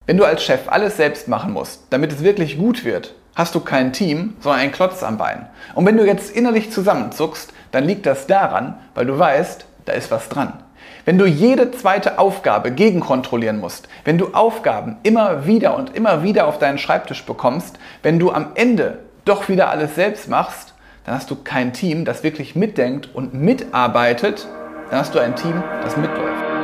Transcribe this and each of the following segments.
Wenn du als Chef alles selbst machen musst, damit es wirklich gut wird, hast du kein Team, sondern einen Klotz am Bein. Und wenn du jetzt innerlich zusammenzuckst, dann liegt das daran, weil du weißt, da ist was dran. Wenn du jede zweite Aufgabe gegenkontrollieren musst, wenn du Aufgaben immer wieder und immer wieder auf deinen Schreibtisch bekommst, wenn du am Ende doch wieder alles selbst machst, dann hast du kein Team, das wirklich mitdenkt und mitarbeitet, dann hast du ein Team, das mitläuft.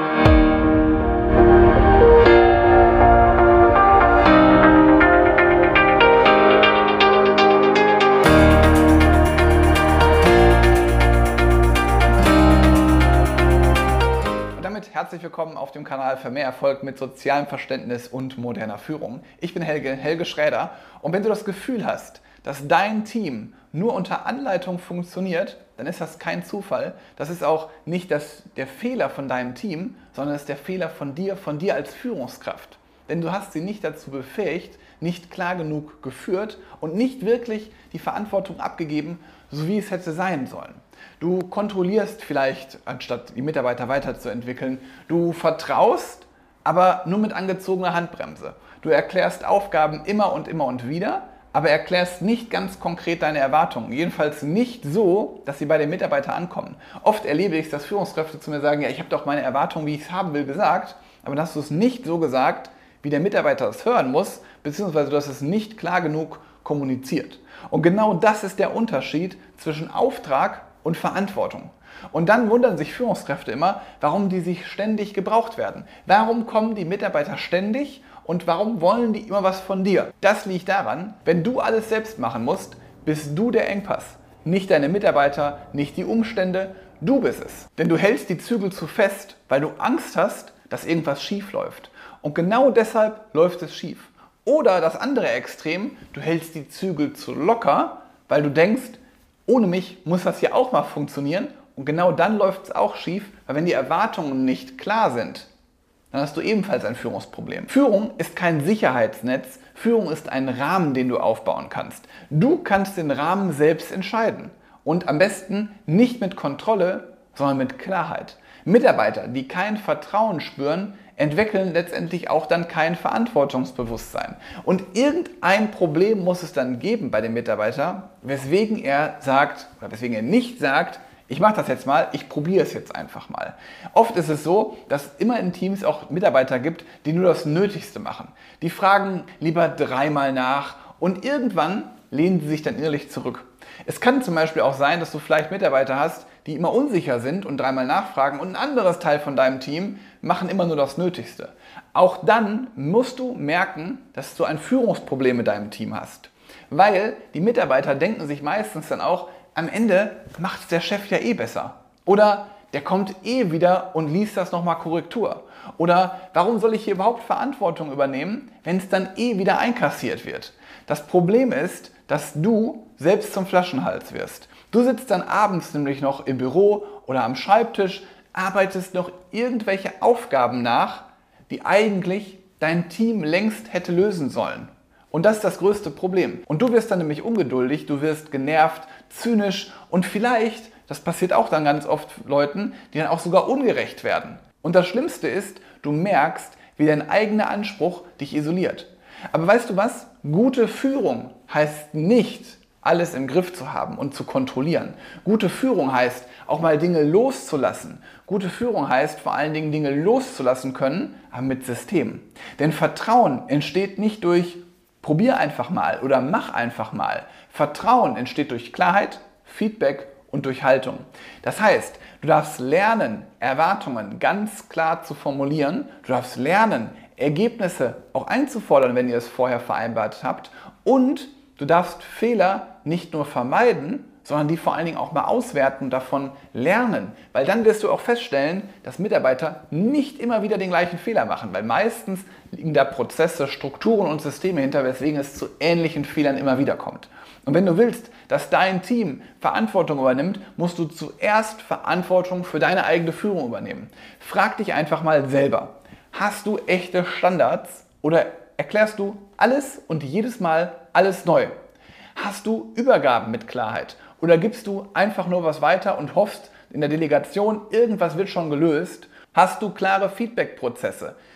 Herzlich willkommen auf dem Kanal für mehr Erfolg mit sozialem Verständnis und moderner Führung. Ich bin Helge Schräder, und wenn du das Gefühl hast, dass dein Team nur unter Anleitung funktioniert, dann ist das kein Zufall. Das ist auch nicht der Fehler von deinem Team, sondern es ist der Fehler von dir als Führungskraft. Denn du hast sie nicht dazu befähigt, nicht klar genug geführt und nicht wirklich die Verantwortung abgegeben, so wie es hätte sein sollen. Du kontrollierst vielleicht, anstatt die Mitarbeiter weiterzuentwickeln. Du vertraust, aber nur mit angezogener Handbremse. Du erklärst Aufgaben immer und wieder, aber erklärst nicht ganz konkret deine Erwartungen. Jedenfalls nicht so, dass sie bei den Mitarbeitern ankommen. Oft erlebe ich es, dass Führungskräfte zu mir sagen, ja, ich habe doch meine Erwartungen, wie ich es haben will, gesagt, aber dann hast du es nicht so gesagt, wie der Mitarbeiter es hören muss, beziehungsweise du hast es nicht klar genug kommuniziert. Und genau das ist der Unterschied zwischen Auftrag und Verantwortung. Und dann wundern sich Führungskräfte immer, warum die sich ständig gebraucht werden. Warum kommen die Mitarbeiter ständig und warum wollen die immer was von dir? Das liegt daran, wenn du alles selbst machen musst, bist du der Engpass. Nicht deine Mitarbeiter, nicht die Umstände, du bist es. Denn du hältst die Zügel zu fest, weil du Angst hast, dass irgendwas schief läuft. Und genau deshalb läuft es schief. Oder das andere Extrem, du hältst die Zügel zu locker, weil du denkst, ohne mich muss das ja auch mal funktionieren, und genau dann läuft es auch schief, weil wenn die Erwartungen nicht klar sind, dann hast du ebenfalls ein Führungsproblem. Führung ist kein Sicherheitsnetz, Führung ist ein Rahmen, den du aufbauen kannst. Du kannst den Rahmen selbst entscheiden und am besten nicht mit Kontrolle, sondern mit Klarheit. Mitarbeiter, die kein Vertrauen spüren, entwickeln letztendlich auch dann kein Verantwortungsbewusstsein. Und irgendein Problem muss es dann geben bei dem Mitarbeiter, weswegen er sagt oder weswegen er nicht sagt, ich mache das jetzt mal, ich probiere es jetzt einfach mal. Oft ist es so, dass es immer in Teams auch Mitarbeiter gibt, die nur das Nötigste machen. Die fragen lieber dreimal nach und irgendwann lehnen sie sich dann innerlich zurück. Es kann zum Beispiel auch sein, dass du vielleicht Mitarbeiter hast, die immer unsicher sind und dreimal nachfragen, und ein anderes Teil von deinem Team machen immer nur das Nötigste. Auch dann musst du merken, dass du ein Führungsproblem mit deinem Team hast. Weil die Mitarbeiter denken sich meistens dann auch, am Ende macht es der Chef ja eh besser. Oder der kommt eh wieder und liest das nochmal Korrektur. Oder warum soll ich hier überhaupt Verantwortung übernehmen, wenn es dann eh wieder einkassiert wird? Das Problem ist, dass du selbst zum Flaschenhals wirst. Du sitzt dann abends nämlich noch im Büro oder am Schreibtisch, arbeitest noch irgendwelche Aufgaben nach, die eigentlich dein Team längst hätte lösen sollen. Und das ist das größte Problem. Und du wirst dann nämlich ungeduldig, du wirst genervt, zynisch und vielleicht, das passiert auch dann ganz oft Leuten, die dann auch sogar ungerecht werden. Und das Schlimmste ist, du merkst, wie dein eigener Anspruch dich isoliert. Aber weißt du was? Gute Führung heißt nicht, alles im Griff zu haben und zu kontrollieren. Gute Führung heißt, auch mal Dinge loszulassen. Gute Führung heißt vor allen Dingen, Dinge loszulassen können, aber mit System. Denn Vertrauen entsteht nicht durch probier einfach mal oder mach einfach mal. Vertrauen entsteht durch Klarheit, Feedback und durch Haltung. Das heißt, du darfst lernen, Erwartungen ganz klar zu formulieren. Du darfst lernen, Ergebnisse auch einzufordern, wenn ihr es vorher vereinbart habt. Und du darfst Fehler nicht nur vermeiden, sondern die vor allen Dingen auch mal auswerten und davon lernen. Weil dann wirst du auch feststellen, dass Mitarbeiter nicht immer wieder den gleichen Fehler machen, weil meistens liegen da Prozesse, Strukturen und Systeme hinter, weswegen es zu ähnlichen Fehlern immer wieder kommt. Und wenn du willst, dass dein Team Verantwortung übernimmt, musst du zuerst Verantwortung für deine eigene Führung übernehmen. Frag dich einfach mal selber, hast du echte Standards oder erklärst du alles und jedes Mal alles neu? Hast du Übergaben mit Klarheit oder gibst du einfach nur was weiter und hoffst in der Delegation, irgendwas wird schon gelöst? Hast du klare Feedback-Prozesse?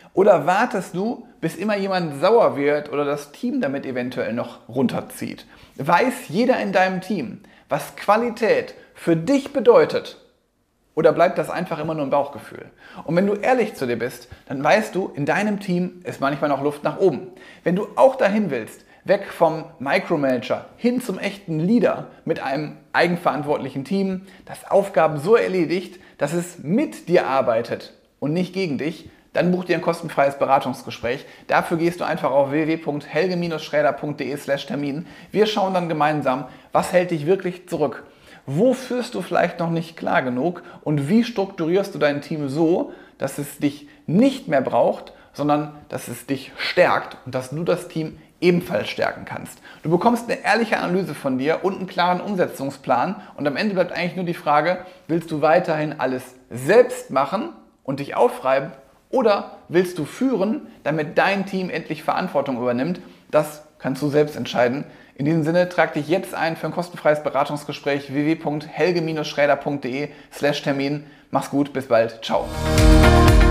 Oder wartest du, bis immer jemand sauer wird oder das Team damit eventuell noch runterzieht? Weiß jeder in deinem Team, was Qualität für dich bedeutet? Oder bleibt das einfach immer nur ein Bauchgefühl? Und wenn du ehrlich zu dir bist, dann weißt du, in deinem Team ist manchmal noch Luft nach oben. Wenn du auch dahin willst, weg vom Micromanager hin zum echten Leader mit einem eigenverantwortlichen Team, das Aufgaben so erledigt, dass es mit dir arbeitet und nicht gegen dich, dann buch dir ein kostenfreies Beratungsgespräch. Dafür gehst du einfach auf www.helge-schräder.de/Termin. Wir schauen dann gemeinsam, was hält dich wirklich zurück? Wo führst du vielleicht noch nicht klar genug und wie strukturierst du dein Team so, dass es dich nicht mehr braucht, sondern dass es dich stärkt und dass du das Team ebenfalls stärken kannst. Du bekommst eine ehrliche Analyse von dir und einen klaren Umsetzungsplan und am Ende bleibt eigentlich nur die Frage, willst du weiterhin alles selbst machen und dich aufreiben oder willst du führen, damit dein Team endlich Verantwortung übernimmt? Das kannst du selbst entscheiden. In diesem Sinne, trag dich jetzt ein für ein kostenfreies Beratungsgespräch www.helge-schräder.de/Termin. Mach's gut, bis bald. Ciao.